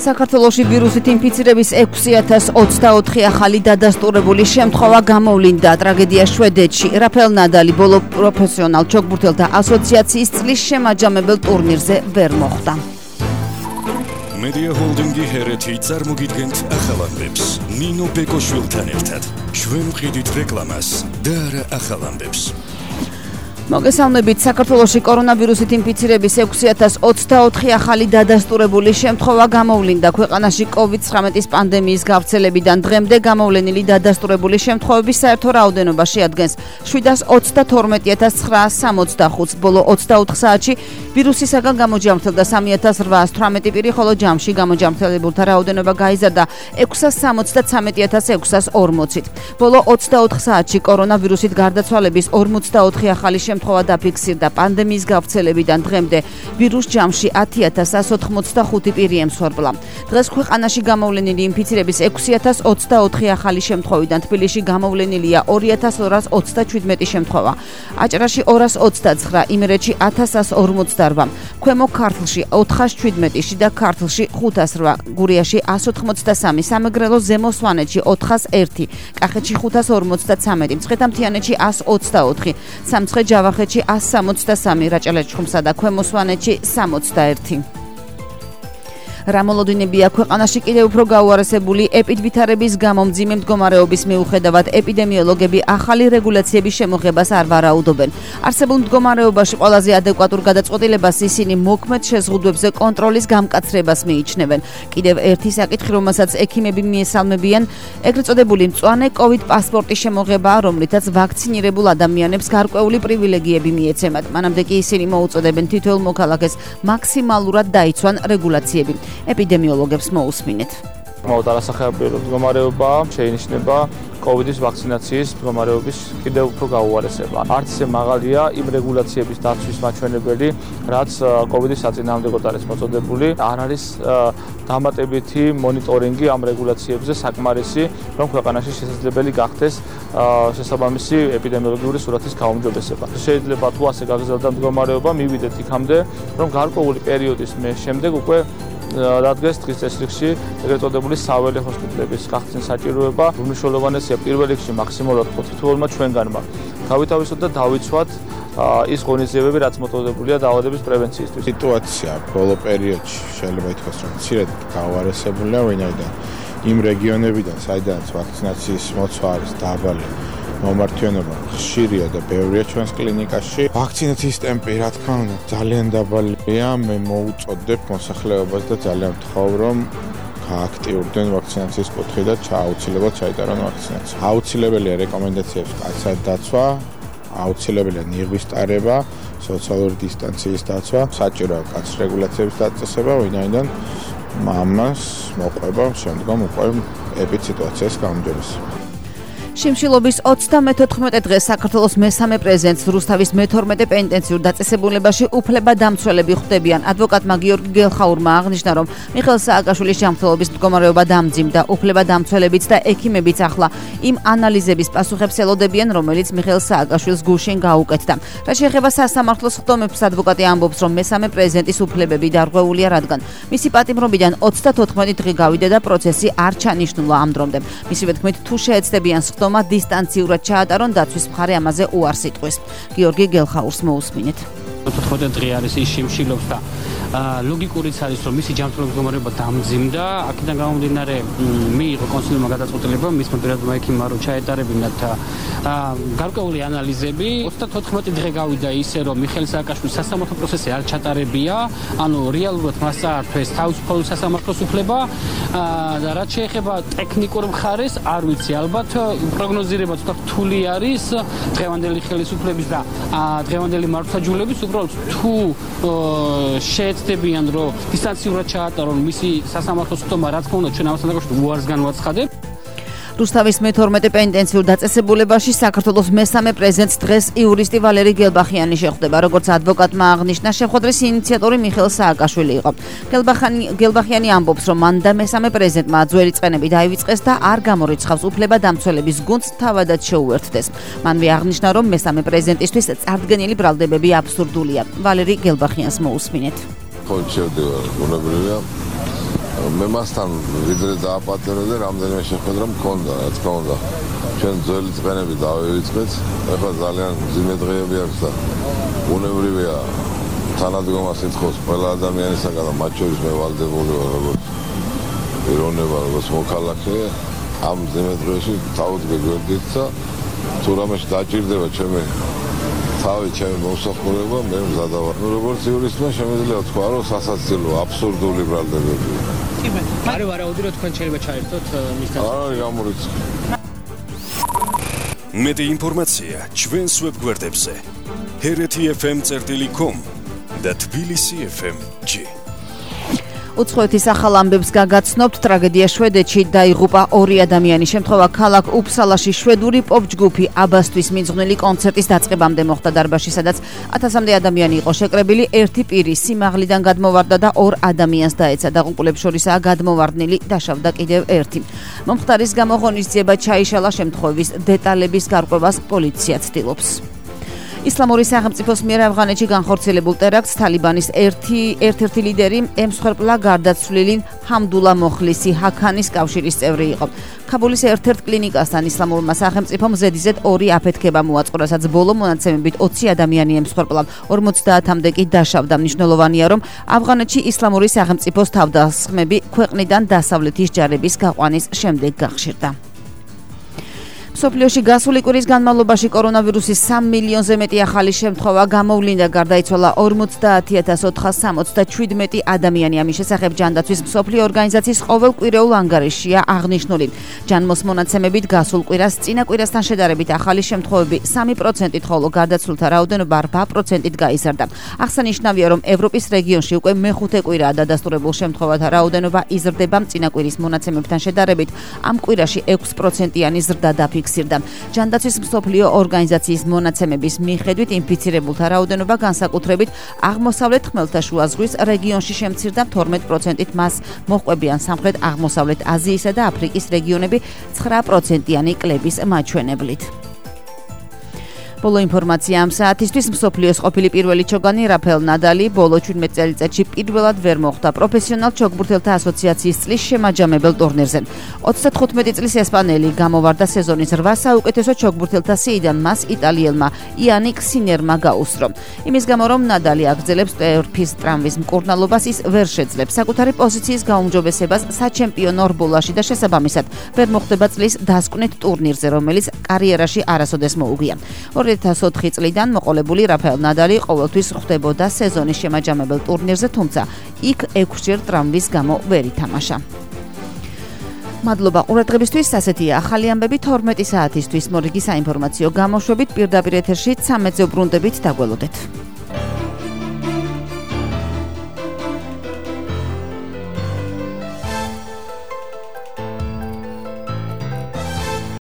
საქართველოში ვირუსით ინფიცირების 6024 ახალი დადასტურებული შემთხვევა გამოვლინდა. ტრაგედია შვედეთში. რაფელ ნადალი ბოლო პროფესიონალ ჩოგბურთელთა ასოციაციის წლის შემაჯამებელ ტურნირზე ვერ მოხვდა. Media Holding-ი ჰერეთი წარმოგიდგენთ ახალამბებს. ნინო ბეკოშვილთან ერთად. ჩვენ ვყიდით რეკლამას და არა ახალამბებს. მოგესალმებით. საქართველოში კორონავირუსით ინფიცირების 6024 ახალი დადასტურებული შემთხვევა გამოვლინდა. ქვეყანაში COVID-19 პანდემიის გავრცელებიდან დღემდე გამოვლენილი დადასტურებული შემთხვევების საერთო რაოდენობა შეადგენს 712,965. ბოლო 24 საათში ვირუსისაგან გამოჯამრთელდა 3818 პირი, ხოლო ჯამში გამოჯამრთელებულთა რაოდენობა გაიზარდა 673,640-ით. ბოლო 24 საათში კორონავირუსით გარდაცვალების 54 ახალი შემთხვევა დაფიქსირდა. პანდემიის გავრცელებიდან დღემდე ვირუს ჯამში 10,185 პირი ემსხვერპლა. დღეს ქვეყანაში გამოვლენილი ინფიცირების 6024 ახალი შემთხვევიდან თბილისში გამოვლენილია 2227 შემთხვევა, აჭარაში 229, იმერეთში 1148, ქვემო ქართლში 417, შიდა ქართლში 508, გურიაში 183, სამეგრელო ზემო სვანეთში 401, კახეთში 553, მცხეთა-მთიანეთში 124, სამცხე ჯავახეთში 163, რაჭა-ლეჩხუმსა და ქვემო სვანეთში 61. რა მოლოდინებია ქვეყანაში კიდევ უფრო გაუარესებული ეპიდვითარების გამო მძიმე მდგომარეობის მიუხედავად ეპიდემიოლოგები ახალი რეგულაციების შემოღებას არ ვარაუდობენ. არსებულ მდგომარეობაში ყველაზე ადეკვატურ გადაწყვეტილებას ისინი მოქმედ შეზღუდვებზე კონტროლის გამკაცრებას მიიჩნევენ. კიდევ ერთი საკითხი, რომელსაც ექიმები მიესალმებიან, ეგრეთ წოდებული მწვანე COVID პასპორტის შემოღება, რომლითაც ვაქცინირებულ ადამიანებს გარკვეული პრივილეგიები მიეცემათ. მანამდე კი ისინი მოუწოდებენ თითოეულ მოქალაქეს მაქსიმალურად დაიცვან რეგულაციები. ეპიდემიოლოგებს მოусმინეთ. არასახელმწიფო მდგომარეობა შეინიშნება COVID-ის ვაქცინაციის მდგომარეობის კიდევ უფრო გაუარესება. არც ისე მაღალია იმ რეგულაციების დაცვის მაჩვენებელი, რაც COVID-ის საწინააღმდეგოდ არის მოწოდებული. არ არის დამატებითი მონიტორინგი ამ რეგულაციებზე საკმარისი, რომ ქვეყანაში შესაძლებელი გახდეს შესაბამისი ეპიდემიოლოგიური სურათის გაუმჯობესება. შეიძლება თუ ასე გაგრძელდა მდგომარეობა, მივიდეთ იქამდე, რომ გარკვეული პერიოდის შემდეგ უკვე რადგეს დღის წესრიგში ეგრეთ წოდებული საველე ჰოსპიტალების გახსნის საჭიროება უმნიშვნელოვანესია პირველ რიგში მაქსიმალურად თითოეულმა ჩვენგანმა გავითავისოთ და დავიცვათ ის ღონისძიებები, რაც მოწოდებულია დაავადების პრევენციისთვის. სიტუაცია ბოლო პერიოდში შეიძლება ითქვას, რომ მცირედ გაუარესებულია, ვინაიდან იმ რეგიონებიდან, საიდანაც ვაქცინაციის მოცვა არის დაბალი, მომართვიანობა ხშირია და ბევრია ჩვენს კლინიკაში. ვაქცინაციის ტემპი, რა თქმა უნდა, ძალიან დაბალია. მე მოუწოდებ მოსახლეობას და ძალიან ვთხოვ, რომ გააქტიურდნენ ვაქცინაციის კუთხე და აუცილებლად ჩაიტარონ ვაქცინაცია. აუცილებელია რეკომენდაციების კაცად დაცვა, აუცილებელია ნიღბის ტარება, სოციალური დისტანციის დაცვა, საჭიროა კაცის რეგულაციების დაწესება, ვინაიდან ამას მოყვება შემდგომ უკვე ეპიდსიტუაციას გაუმჯობესება. შიმშილობის 34 დღეს საქართველოს მესამე პრეზიდენტს რუსთავის მე-12 პენიტენციურ დაწესებულებაში უფლებადამცველები ხვდებიან. ადვოკატმა გიორგი გელხაურმა აღნიშნა, რომ მიხეილ სააკაშვილის ჯანმრთელობის მდგომარეობა დამძიმდა. უფლებადამცველებიც და ექიმებიც ახლა იმ ანალიზების პასუხებს ელოდებიან, რომელიც მიხეილ სააკაშვილს გუშინ გაუკეთდა. რა შეეხება სასამართლოს ხდომებს, ადვოკატი ამბობს, რომ მესამე პრეზიდენტის უფლებები დარღვეულია, რადგან მისი პატიმრობიდან 34 დღე გავიდა და პროცესი არ ჩანიშნულა ამ დრომდე. მისივე თქმით, თუ შეეცდებიან ხდომა დისტანციურად ჩაატარონ, დაცვის მხარე ამაზე უარს იტყვის. გიორგი გელხაურს მოусმინეთ. 14 დღე არის ის შიმშილობს და ლოგიკურიც არის, რომ მისი ჯანმრთელობის მდგომარეობა დამძიმდა. აქედან გამომდინარე მიიღო კონსულიუმმა გადაწყვეტილება მისმა პირადმა ექიმმა, რომ ჩაეტარებინათ გარკვეული ანალიზები. 34 დღე გავიდა ისე, რომ მიხეილ სააკაშვილის სასამართლო პროცესი არ ჩატარებია, ანუ რეალურად მას აართვეს თავისუფალი სასამართლოს უფლება და რაც შეეხება ტექნიკურ მხარეს, არ ვიცი, ალბათ პროგნოზირება ცოტა რთული არის დღევანდელი ხელისუფლების და დღევანდელი მართლმსაჯულების, უბრალოდ თუ შეეცდებიან, რომ დისტანციურად ჩაატარონ მისი სასამართლოს ხდომა, რა თქმა უნდა, ჩვენ ამასთან დაკავშირებით უარს განვაცხადებ. რუსთავის მე-12 პენიტენციურ დაწესებულებაში საქართველოს მესამე პრეზიდენტს დღეს იურისტი ვალერი გელბახიანი შეხვდება. როგორც ადვოკატმა აღნიშნა, შეხვედრის ინიციატორი მიხეილ სააკაშვილი იყო. გელბახიანი ამბობს, რომ მან და მესამე პრეზიდენტმა ძველი წყენები დაივიწყეს და არ გამორიცხავს უფლებადამცველების გუნდს თავადაც შეუერთდეს. მანვე აღნიშნა, რომ მესამე პრეზიდენტისთვის წარდგენილი ბრალდებები აბსურდულია. ვალერი გელბახიანს მოусმინეთ. ხო, შევდივარ, უნებრივია. მე მასთან ვიდრე დააპატიორე რამდენიმე შეხვედრა მქონდა, რა თქმა უნდა. ჩვენ ძველი წვენები დავივიწყეთ. ეხლა ძალიან მძიმე დღეები აქვს და უნებრივია თანადგომას ითხოვს ყველა ადამიანისაგან და მათ შორის მე ვალდებული ვარ როგორც პიროვნება, როგორც მოქალაქე. ამ მძიმე დღეში თავდგე გვერდით და თუ რამეში დაჭირდება ჩემი თავი ჩემი მოსახურება მე მზადა ვარ. როგორც იურისტმა შემიძლია თქვა რომ სასაცილო აბსურდული ბრალდებებია. კი მე ვარაუდი რომ თქვენ შეიძლება ჩაერთოთ მისთან. არა გამორიცხე. მეტი ინფორმაცია ჩვენს ვებგვერდებზე hrt.fm.com და tbilisi.fm.g. უცხოეთის ახალ ამბებს გაგაცნობთ. ტრაგედია შვედეთში დაიღუპა 2 ადამიანი. შემთხვევა ქალაქ უფსალაში შვედური პოპ ჯგუფი აბასთვის მიძღვნილი კონცერტის დაწყებამდე მოხდა დარბაზში, სადაც 1000-მდე ადამიანი იყო შეკრებილი. ერთი პირი სიმაღლიდან გადმოვარდა და 2 ადამიანს დაეცა. დაღუპულებს შორისაა გადმოვარდნილი, დაშავდა კიდევ ერთი. მომხდარის გამო ღონისძიება ჩაიშალა. შემთხვევის დეტალების გარკვევას პოლიცია ცდილობს. ისლამური სახელმწიფოს მიერ ავღანეთში განხორციელებულ ტერაქტს თალიბანის ერთ-ერთი ლიდერი ემსხვერპლა გარდაცვლილი ჰამდულა მოხლისი ჰაქანის კავშირის წევრი იყო. ქაბულის ერთ-ერთ კლინიკასთან ისლამურმა სახელმწიფომ ზედიზედ 2 აფეთქება მოაწყო, რასაც ბოლო მონაცემებით 20 ადამიანი ემსხვერპლა, 50-მდე კი დაშავდა. მნიშვნელოვანია, რომ ავღანეთში ისლამური სახელმწიფოს თავდასხმები ქვეყნიდან დასავლეთის ჯარების გაყვანის შემდეგ გახშირდა. სოფლიოში გასული კვირის განმავლობაში კორონავირუსის 3 მილიონზე მეტი ახალი შემთხვევა გამოვლინდა, გარდაიცვალა 50467 ადამიანი. ამის შესახებ ჯანდაცვის მსოფლიო ორგანიზაციის ყოველკვირეულ ანგარიშია აღნიშნული. ჯანმოს მონაცემებით გასულ კვირას წინა კვირასთან შედარებით ახალი შემთხვევები 3%-ით, ხოლო გარდაცვლილთა რაოდენობა 8%-ით გაიზარდა. აღსანიშნავია, რომ ევროპის რეგიონში უკვე მეხუთე კვირაა დადასტურებულ შემთხვევათა რაოდენობა იზრდება წინა კვირის მონაცემებთან შედარებით. ამ კვირაში 6%-იანი ზრდა დაფიქსირდა. ჯანდაცვის მსოფლიო ორგანიზაციის მონაცემების მიხედვით ინფიცირებულთა რაოდენობა განსაკუთრებით აღმოსავლეთ ხმელთაშუა ზღვის რეგიონში შემცირდა 12%-ით, მას მოჰყვებიან სამხრეთ აღმოსავლეთ აზიისა და აფრიკის რეგიონები 9%-იანი კლების მაჩვენებლით. ბოლო ინფორმაცია ამ საათისთვის. მსოფლიოს ყოფილი პირველი ჩოგანი რაფაელ ნადალი ბოლო 17 წელიწადში პირველად ვერ მოხვდა პროფესიონალ ჩოგბურთელთა ასოციაციის წლის შემაჯამებელ ტურნირზე. 35 წლის ესპანელი გამოვარდა სეზონის 8 საუკეთესო ჩოგბურთელთა სიიდან, მას იტალიელმა იანიკ სინერმა გაუსწრო. იმის გამო, რომ ნადალი აგრძელებს ტერფის ტრამვის მკურნალობას, ის ვერ შეძლებს საკუთარი პოზიციის გაუმჯობესებას საჩემპიონო რბოლაში და შესაბამისად ვერ მოხვდება წლის დასკვნით ტურნირზე, რომელიც კარიერაში არასოდეს მოუღია. 2004 წლიდან მოყოლებული რაფაელ ნადალი ყოველთვის ხვდებოდა სეზონის შემაჯამებელ ტურნირზე, თუმცა იქ 6-ჯერ ტრამვის გამო ვერ ითამაშა. მადლობა ყურადღებისთვის. ასეთია ახალი ამბები 12 საათისთვის. მორიგი საინფორმაციო გამოშვებით პირდაპირ ეთერში 13-ზე უბრუნდებით, დაგველოდეთ.